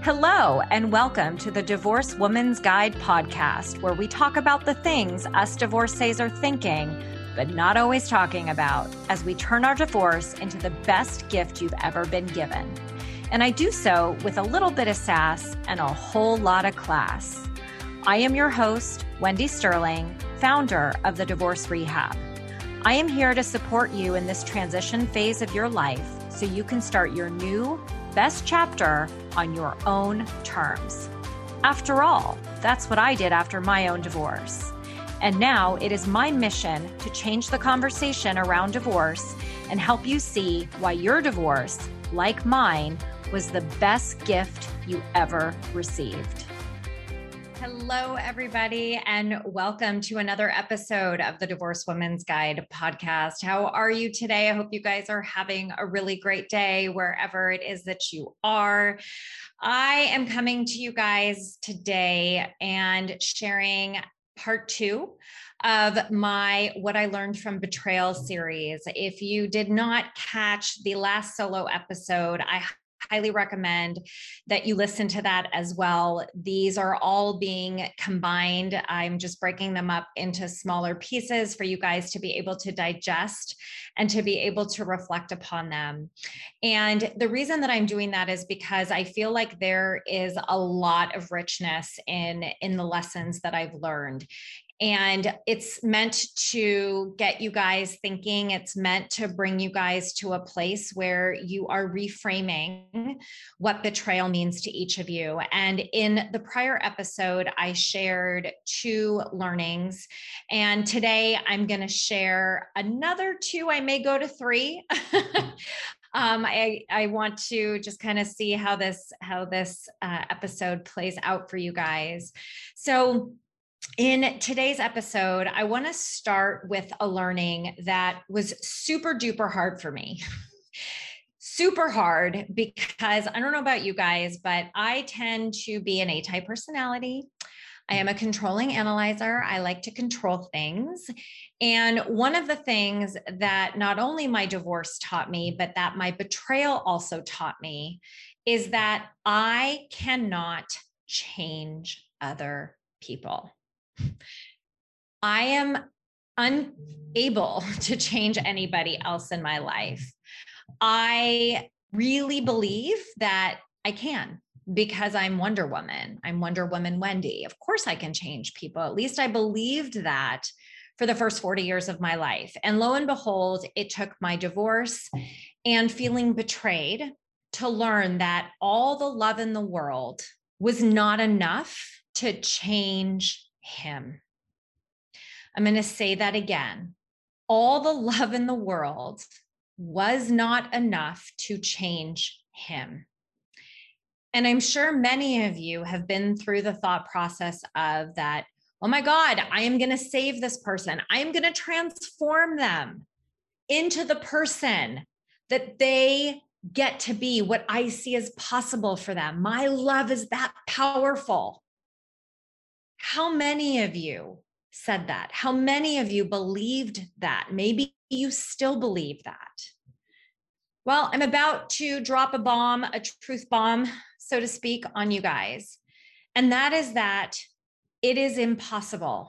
Hello, and welcome to the Divorce Woman's Guide podcast, where we talk about the things us divorcees are thinking, but not always talking about, as we turn our divorce into the best gift you've ever been given. And I do so with a little bit of sass and a whole lot of class. I am your host, Wendy Sterling, founder of the Divorce Rehab. I am here to support you in this transition phase of your life so you can start your new best chapter on your own terms. After all, that's what I did after my own divorce. And now it is my mission to change the conversation around divorce and help you see why your divorce, like mine, was the best gift you ever received. Hello, everybody, and welcome to another episode of the Divorce Woman's Guide podcast. How are you today? I hope you guys are having a really great day wherever it is that you are. I am coming to you guys today and sharing part 2 of my What I Learned from Betrayal series. If you did not catch the last solo episode, I highly recommend that you listen to that as well. These are all being combined. I'm just breaking them up into smaller pieces for you guys to be able to digest and to be able to reflect upon them. And the reason that I'm doing that is because I feel like there is a lot of richness in the lessons that I've learned. And it's meant to get you guys thinking. It's meant to bring you guys to a place where you are reframing what betrayal means to each of you. And in the prior episode, I shared 2 learnings. And today I'm going to share another 2. I may go to 3. I want to just kind of see how this episode plays out for you guys. So in today's episode, I want to start with a learning that was super duper hard for me. Super hard because I don't know about you guys, but I tend to be an A-type personality. I am a controlling analyzer. I like to control things. And one of the things that not only my divorce taught me, but that my betrayal also taught me is that I cannot change other people. I am unable to change anybody else in my life. I really believe that I can because I'm Wonder Woman. I'm Wonder Woman Wendy. Of course I can change people. At least I believed that for the first 40 years of my life. And lo and behold, it took my divorce and feeling betrayed to learn that all the love in the world was not enough to change him. I'm going to say that again. All the love in the world was not enough to change him. And I'm sure many of you have been through the thought process of that, oh my God, I am going to save this person. I am going to transform them into the person that they get to be, what I see as possible for them. My love is that powerful. How many of you said that? How many of you believed that? Maybe you still believe that. Well, I'm about to drop a bomb, a truth bomb, so to speak, on you guys. And that is that it is impossible.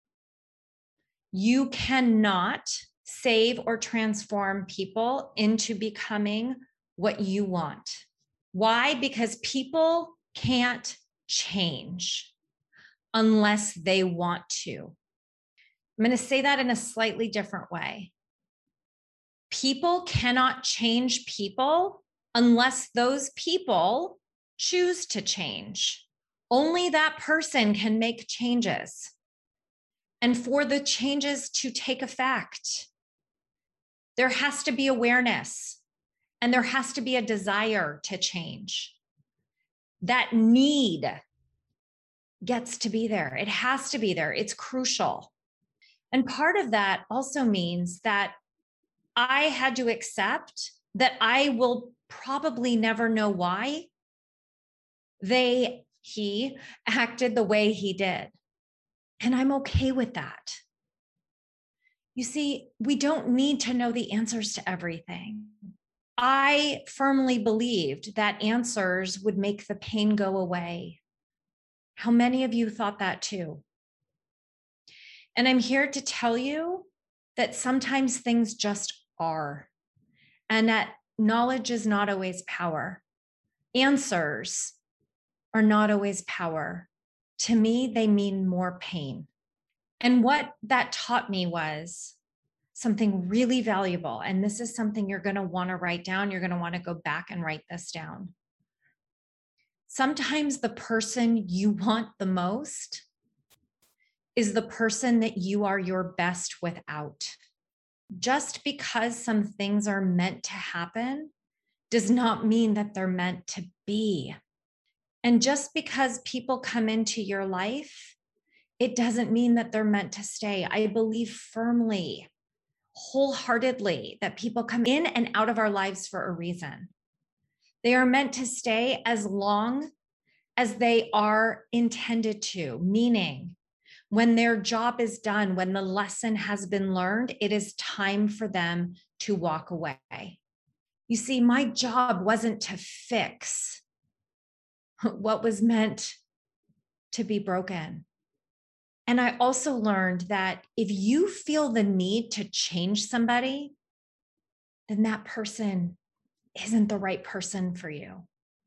You cannot save or transform people into becoming what you want. Why? Because people can't change unless they want to. I'm going to say that in a slightly different way. People cannot change people unless those people choose to change. Only that person can make changes. And for the changes to take effect, there has to be awareness and there has to be a desire to change. That need gets to be there. It has to be there. It's crucial. And part of that also means that I had to accept that I will probably never know why he acted the way he did. And I'm okay with that. You see, we don't need to know the answers to everything. I firmly believed that answers would make the pain go away. How many of you thought that too? And I'm here to tell you that sometimes things just are, and that knowledge is not always power. Answers are not always power. To me, they mean more pain. And what that taught me was something really valuable. And this is something you're going to want to write down. You're going to want to go back and write this down. Sometimes the person you want the most is the person that you are your best without. Just because some things are meant to happen does not mean that they're meant to be. And just because people come into your life, it doesn't mean that they're meant to stay. I believe firmly, wholeheartedly, that people come in and out of our lives for a reason. They are meant to stay as long as they are intended to, meaning when their job is done, when the lesson has been learned, it is time for them to walk away. You see, my job wasn't to fix what was meant to be broken. And I also learned that if you feel the need to change somebody, then that person isn't the right person for you.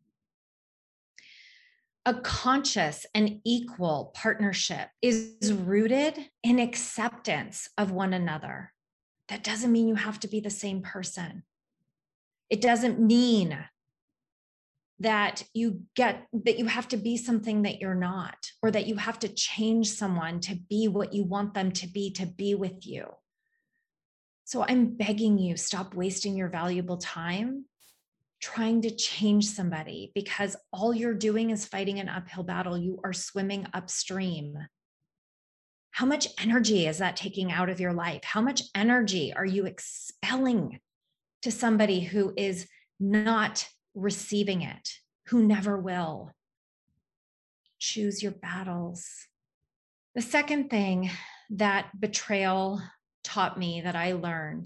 A conscious and equal partnership is rooted in acceptance of one another. That doesn't mean you have to be the same person. It doesn't mean that you have to be something that you're not, or that you have to change someone to be what you want them to be with you. So I'm begging you, stop wasting your valuable time trying to change somebody, because all you're doing is fighting an uphill battle. You are swimming upstream. How much energy is that taking out of your life? How much energy are you expelling to somebody who is not receiving it, who never will? Choose your battles. The second thing that betrayal taught me, that I learned,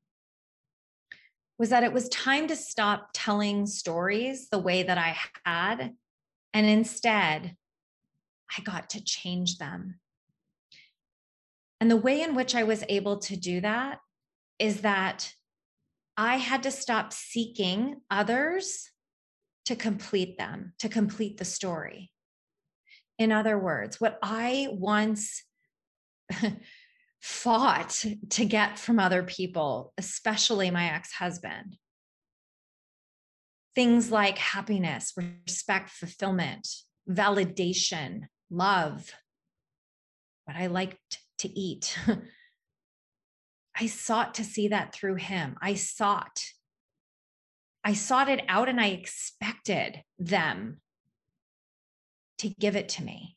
was that it was time to stop telling stories the way that I had, and instead, I got to change them. And the way in which I was able to do that is that I had to stop seeking others to complete them, to complete the story. In other words, what I once fought to get from other people, especially my ex-husband, things like happiness, respect, fulfillment, validation, love, what I liked to eat. I sought to see that through him. I sought it out, and I expected them to give it to me.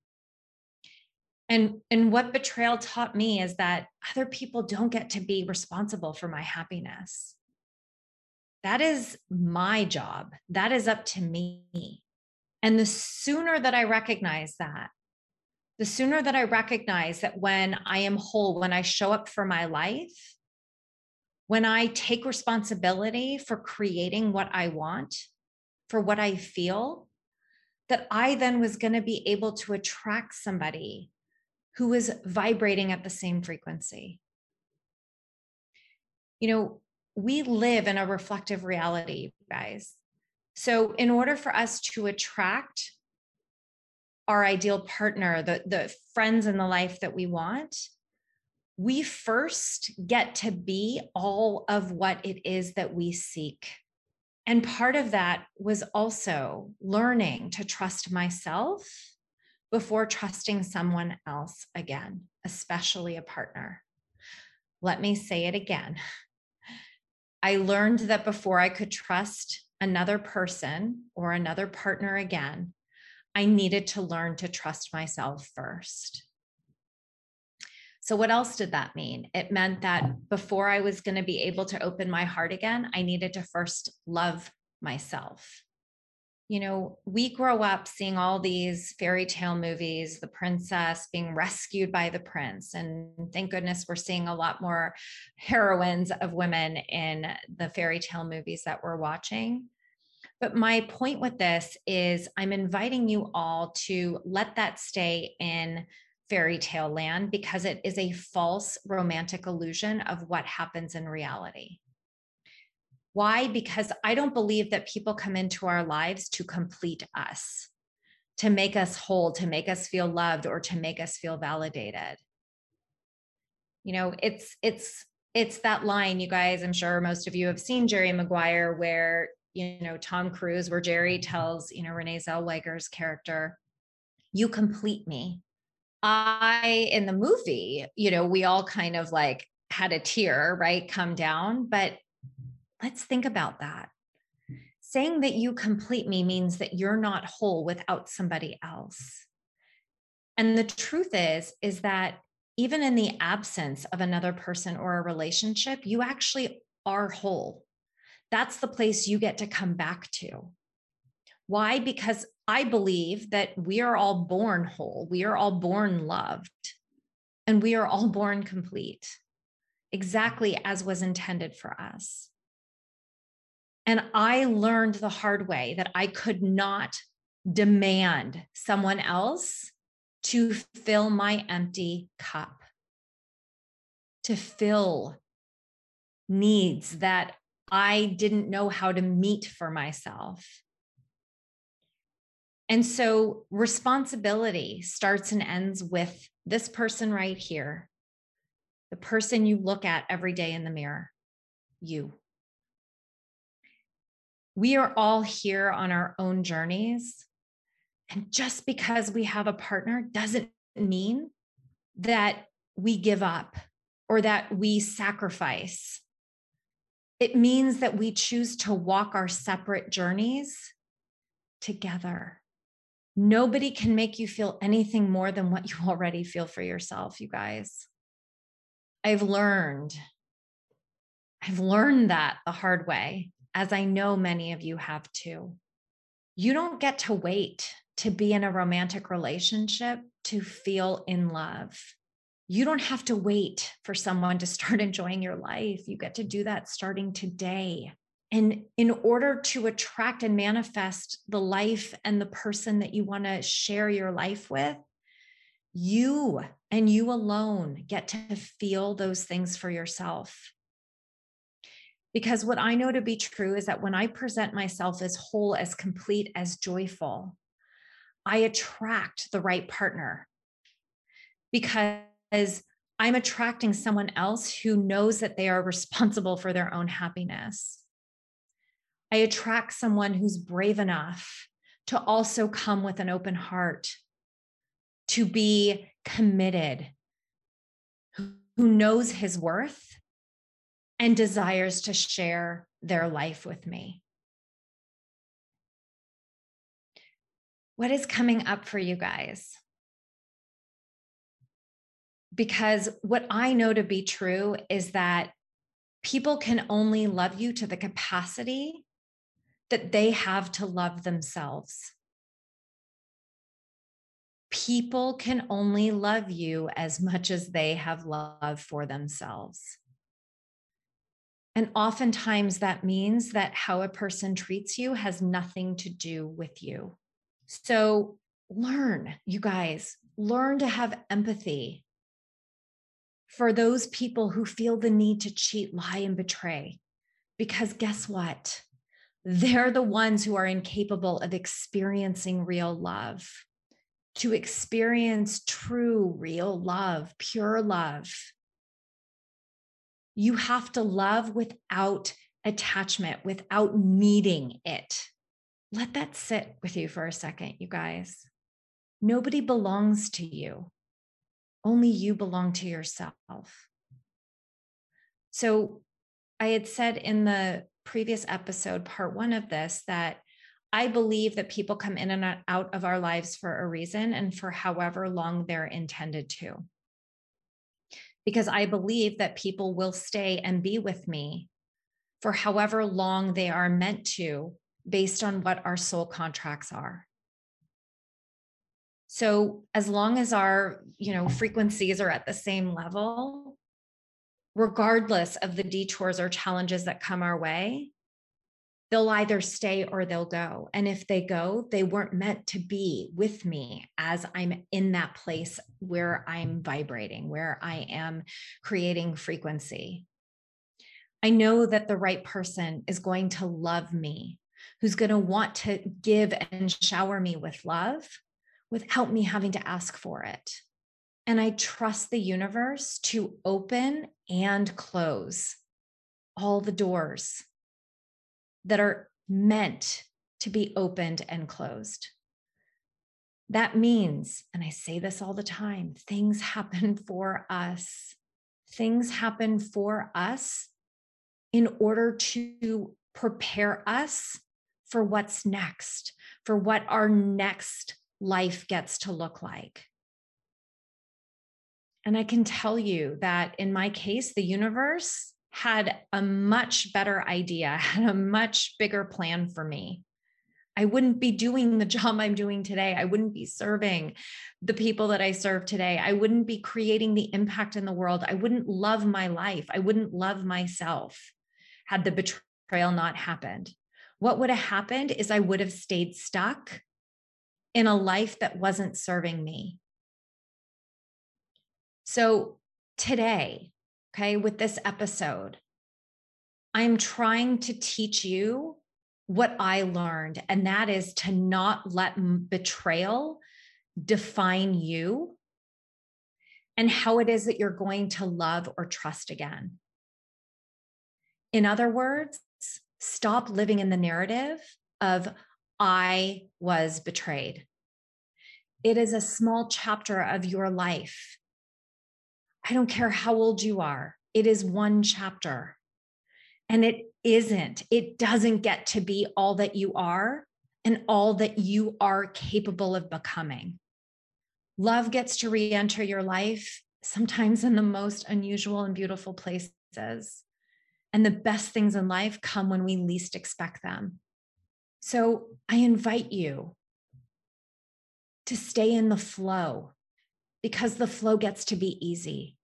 And what betrayal taught me is that other people don't get to be responsible for my happiness. That is my job. That is up to me. And the sooner that I recognize that, the sooner that I recognize that when I am whole, when I show up for my life, when I take responsibility for creating what I want, for what I feel, that I then was going to be able to attract somebody who is vibrating at the same frequency. You know, we live in a reflective reality, guys. So in order for us to attract our ideal partner, the friends in the life that we want, we first get to be all of what it is that we seek. And part of that was also learning to trust myself before trusting someone else again, especially a partner. Let me say it again. I learned that before I could trust another person or another partner again, I needed to learn to trust myself first. So what else did that mean? It meant that before I was going to be able to open my heart again, I needed to first love myself. We grow up seeing all these fairy tale movies, the princess being rescued by the prince. And thank goodness we're seeing a lot more heroines of women in the fairy tale movies that we're watching. But my point with this is I'm inviting you all to let that stay in fairy tale land, because it is a false romantic illusion of what happens in reality. Why? Because I don't believe that people come into our lives to complete us, to make us whole, to make us feel loved, or to make us feel validated. It's that line, you guys, I'm sure most of you have seen Jerry Maguire, where, Tom Cruise, where Jerry tells, Renee Zellweger's character, "You complete me." In the movie, we all kind of like had a tear, right, come down, but let's think about that. Saying that you complete me means that you're not whole without somebody else. And the truth is that even in the absence of another person or a relationship, you actually are whole. That's the place you get to come back to. Why? Because I believe that we are all born whole. We are all born loved, and we are all born complete, exactly as was intended for us. And I learned the hard way that I could not demand someone else to fill my empty cup, to fill needs that I didn't know how to meet for myself. And so responsibility starts and ends with this person right here, the person you look at every day in the mirror, you. We are all here on our own journeys. And just because we have a partner doesn't mean that we give up or that we sacrifice. It means that we choose to walk our separate journeys together. Nobody can make you feel anything more than what you already feel for yourself, you guys. I've learned that the hard way, as I know many of you have too. You don't get to wait to be in a romantic relationship to feel in love. You don't have to wait for someone to start enjoying your life. You get to do that starting today. And in order to attract and manifest the life and the person that you want to share your life with, you and you alone get to feel those things for yourself. Because what I know to be true is that when I present myself as whole, as complete, as joyful, I attract the right partner, because I'm attracting someone else who knows that they are responsible for their own happiness. I attract someone who's brave enough to also come with an open heart, to be committed, who knows his worth and desires to share their life with me. What is coming up for you guys? Because what I know to be true is that people can only love you to the capacity that they have to love themselves. People can only love you as much as they have love for themselves. And oftentimes that means that how a person treats you has nothing to do with you. So learn, you guys, learn to have empathy for those people who feel the need to cheat, lie, and betray. Because guess what? They're the ones who are incapable of experiencing real love. To experience true, real love, pure love, you have to love without attachment, without needing it. Let that sit with you for a second, you guys. Nobody belongs to you. Only you belong to yourself. So I had said in the previous episode, part 1 of this, that I believe that people come in and out of our lives for a reason and for however long they're intended to. Because I believe that people will stay and be with me for however long they are meant to based on what our soul contracts are. So as long as our, frequencies are at the same level, regardless of the detours or challenges that come our way, they'll either stay or they'll go. And if they go, they weren't meant to be with me as I'm in that place where I'm vibrating, where I am creating frequency. I know that the right person is going to love me, who's going to want to give and shower me with love without me having to ask for it. And I trust the universe to open and close all the doors that are meant to be opened and closed. That means, and I say this all the time, things happen for us. Things happen for us in order to prepare us for what's next, for what our next life gets to look like. And I can tell you that in my case, the universe had a much better idea, had a much bigger plan for me. I wouldn't be doing the job I'm doing today. I wouldn't be serving the people that I serve today. I wouldn't be creating the impact in the world. I wouldn't love my life. I wouldn't love myself had the betrayal not happened. What would have happened is I would have stayed stuck in a life that wasn't serving me. So today, okay, with this episode, I'm trying to teach you what I learned, and that is to not let betrayal define you and how it is that you're going to love or trust again. In other words, stop living in the narrative of I was betrayed. It is a small chapter of your life. I don't care how old you are. It is one chapter. And it doesn't get to be all that you are and all that you are capable of becoming. Love gets to re-enter your life, sometimes in the most unusual and beautiful places. And the best things in life come when we least expect them. So I invite you to stay in the flow, because the flow gets to be easy.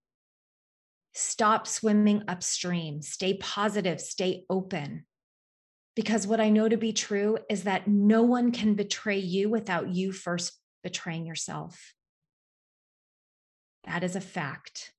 Stop swimming upstream, stay positive, stay open. Because what I know to be true is that no one can betray you without you first betraying yourself. That is a fact.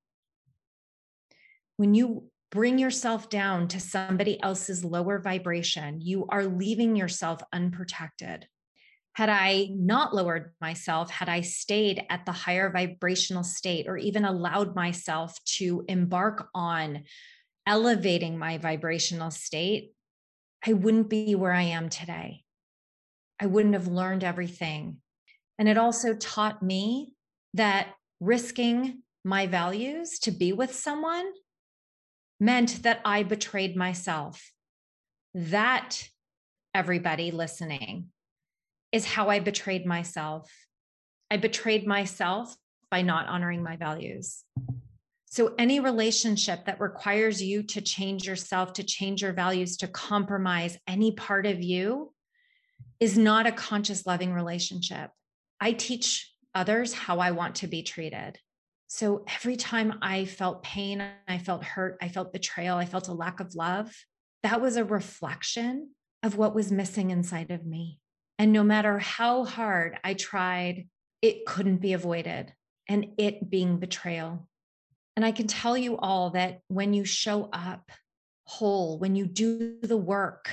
When you bring yourself down to somebody else's lower vibration, you are leaving yourself unprotected. Had I not lowered myself, had I stayed at the higher vibrational state, or even allowed myself to embark on elevating my vibrational state, I wouldn't be where I am today. I wouldn't have learned everything. And it also taught me that risking my values to be with someone meant that I betrayed myself. That, everybody listening, is how I betrayed myself. I betrayed myself by not honoring my values. So any relationship that requires you to change yourself, to change your values, to compromise any part of you is not a conscious, loving relationship. I teach others how I want to be treated. So every time I felt pain, I felt hurt, I felt betrayal, I felt a lack of love, that was a reflection of what was missing inside of me. And no matter how hard I tried, it couldn't be avoided, and it being betrayal. And I can tell you all that when you show up whole, when you do the work,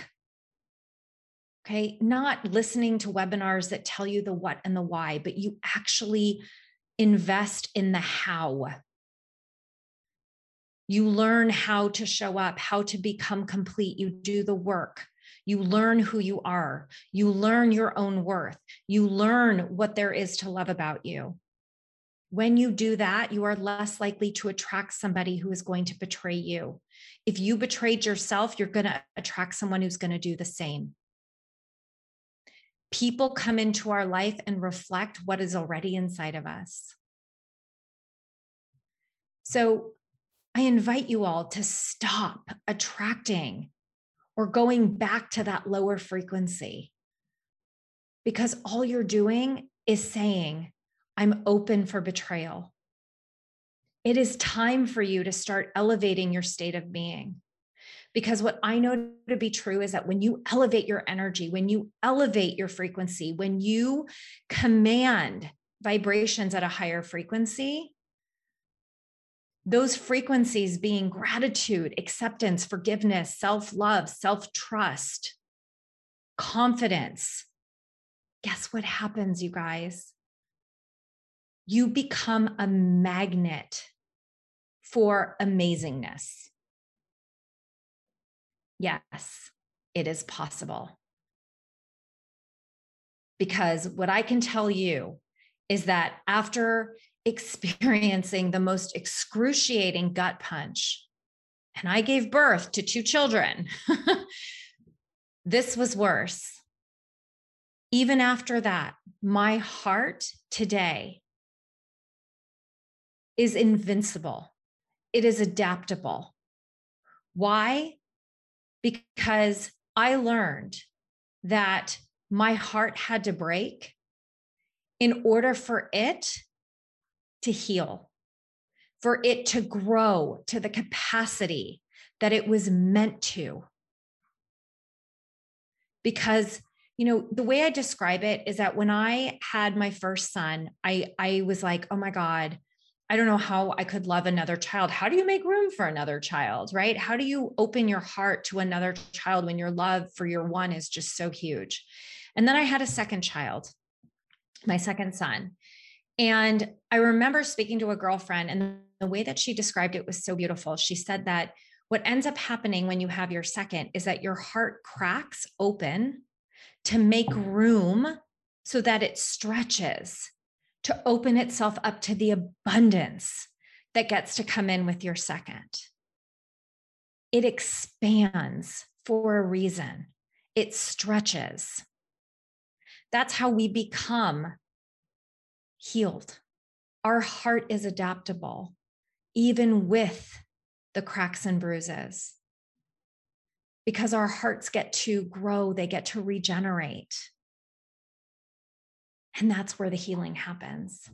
okay, not listening to webinars that tell you the what and the why, but you actually invest in the how. You learn how to show up, how to become complete. You do the work. You learn who you are. You learn your own worth. You learn what there is to love about you. When you do that, you are less likely to attract somebody who is going to betray you. If you betrayed yourself, you're going to attract someone who's going to do the same. People come into our life and reflect what is already inside of us. So I invite you all to stop attracting or going back to that lower frequency. Because all you're doing is saying, I'm open for betrayal. It is time for you to start elevating your state of being. Because what I know to be true is that when you elevate your energy, when you elevate your frequency, when you command vibrations at a higher frequency, those frequencies being gratitude, acceptance, forgiveness, self-love, self-trust, confidence. Guess what happens, you guys? You become a magnet for amazingness. Yes, it is possible. Because what I can tell you is that after experiencing the most excruciating gut punch, and I gave birth to 2 children, this was worse. Even after that, my heart today is invincible. It is adaptable. Why? Because I learned that my heart had to break in order for it to heal, for it to grow to the capacity that it was meant to. Because, the way I describe it is that when I had my first son, I was like, oh my God, I don't know how I could love another child. How do you make room for another child, right? How do you open your heart to another child when your love for your one is just so huge? And then I had a second child, my second son. And I remember speaking to a girlfriend, and the way that she described it was so beautiful. She said that what ends up happening when you have your second is that your heart cracks open to make room so that it stretches, to open itself up to the abundance that gets to come in with your second. It expands for a reason. It stretches. That's how we become healed. Our heart is adaptable, even with the cracks and bruises, because our hearts get to grow, they get to regenerate. And that's where the healing happens.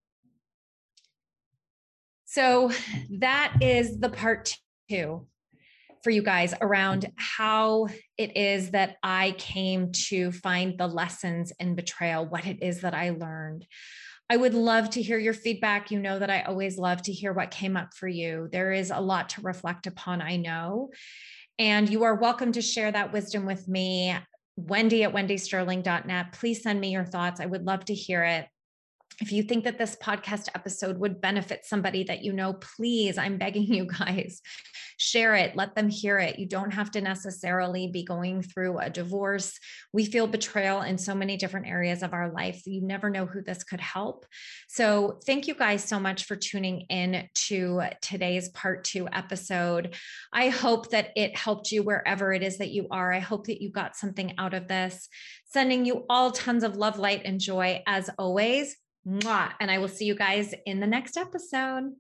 So that is the part 2 for you guys around how it is that I came to find the lessons in betrayal, what it is that I learned. I would love to hear your feedback. You know that I always love to hear what came up for you. There is a lot to reflect upon, I know. And you are welcome to share that wisdom with me, Wendy@wendysterling.net. Please send me your thoughts. I would love to hear it. If you think that this podcast episode would benefit somebody that you know, please, I'm begging you guys, share it, let them hear it. You don't have to necessarily be going through a divorce. We feel betrayal in so many different areas of our life. You never know who this could help. So thank you guys so much for tuning in to today's part 2 episode. I hope that it helped you wherever it is that you are. I hope that you got something out of this. Sending you all tons of love, light, and joy as always. Mwah. And I will see you guys in the next episode.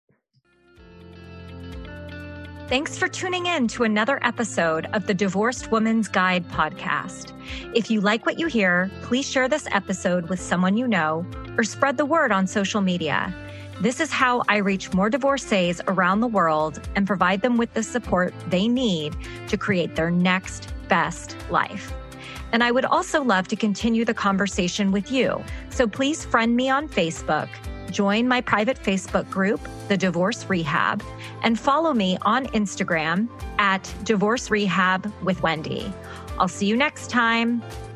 Thanks for tuning in to another episode of the Divorced Woman's Guide podcast. If you like what you hear, please share this episode with someone you know or spread the word on social media. This is how I reach more divorcees around the world and provide them with the support they need to create their next best life. And I would also love to continue the conversation with you. So please friend me on Facebook, join my private Facebook group, The Divorce Rehab, and follow me on Instagram @Divorce Rehab with Wendy. I'll see you next time.